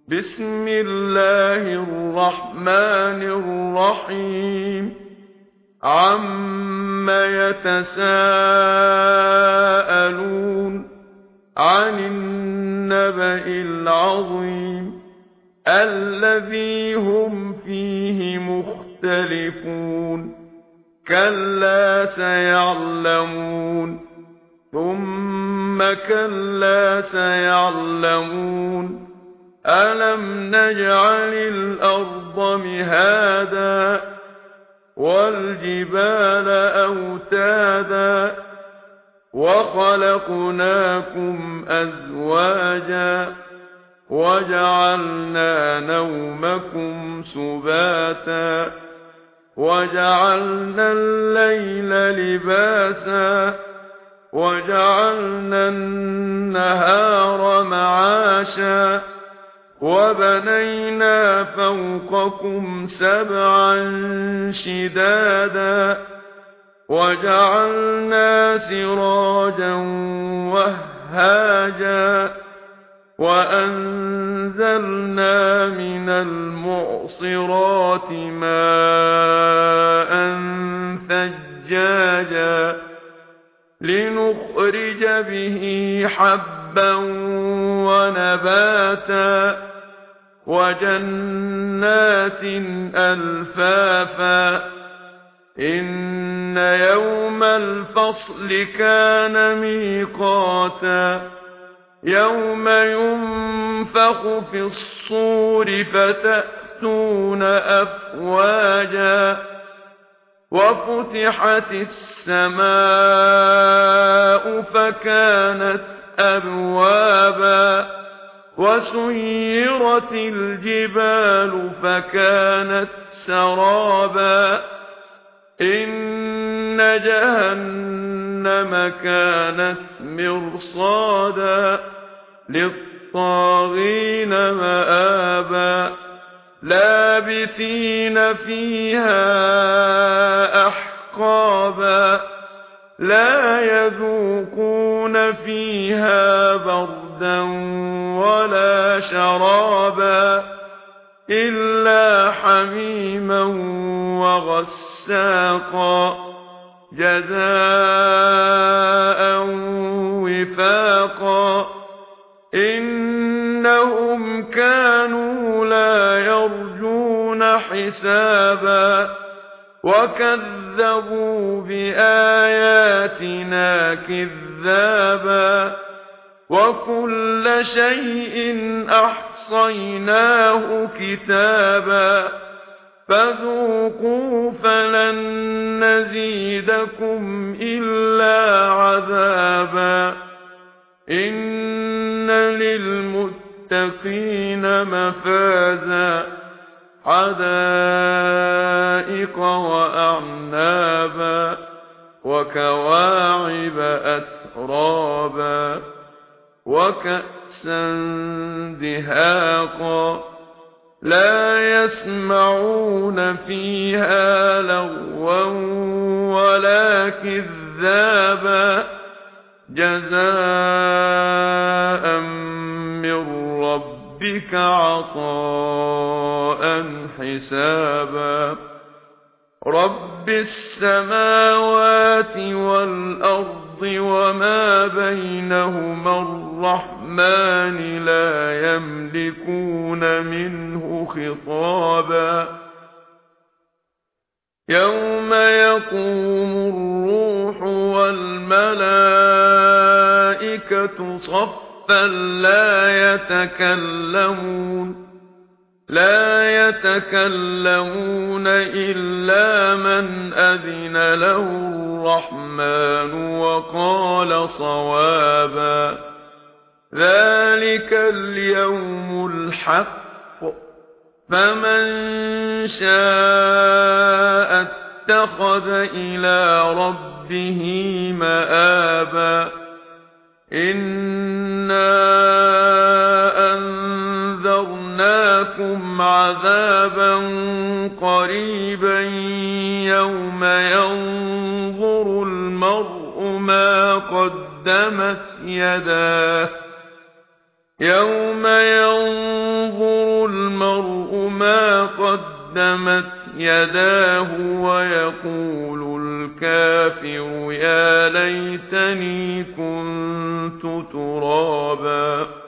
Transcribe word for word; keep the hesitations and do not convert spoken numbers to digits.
بسم الله الرحمن الرحيم عَمَّ يتساءلون عن النبأ العظيم الذي هم فيه مختلفون كلا سيعلمون ثم كلا سيعلمون ألم نجعل الأرض مهادا والجبال أوتادا وخلقناكم أزواجا وجعلنا نومكم سباتا وجعلنا الليل لباسا وجعلنا النهار معاشا وبنينا فوقكم سبعا شدادا وجعلنا سراجا وهاجا وأنزلنا من المعصرات ماء ثجاجا لنخرج به حبا ونباتا وجنات ألفافا إن يوم الفصل كان ميقاتا يوم ينفخ في الصور فتأتون أفواجا وفتحت السماء فكانت أبوابا وسيرت الجبال فكانت سرابا إن جهنم كانت مرصادا للطاغين مآبا لابثين فيها أحقابا لا يذوقون فيها بردا ولا شرابا إلا حميما وغساقا جزاء وفاقا إنهم كانوا لا يرجون حسابا وكذبوا بآياتنا كذابا وكل شيء أحصيناه كتابا فذوقوا فلن نزيدكم إلا عذابا إن للمتقين مفازا حدائق وأعنابا وكواعب أترابا وكأسا دهاقا لا يسمعون فيها لغوا ولا كذابا جزاء من ربك عطاء حسابا رب السماوات والأرض وما بينهما الرحمن لا يملكون منه خطابا يوم يقوم الروح والملائكة صفا لا يتكلمون لا يتكلمون إلا من أذن له الرحمن وقال صوابا ذلك اليوم الحق فمن شاء اتخذ إلى ربه مآبا إنا أنذرناكم عذابا قريبا يوم ينظر المرء ما قدمت يداه يوم ينظر ما قدمت يداه ويقول الكافر يا ليتني كنت ترابا.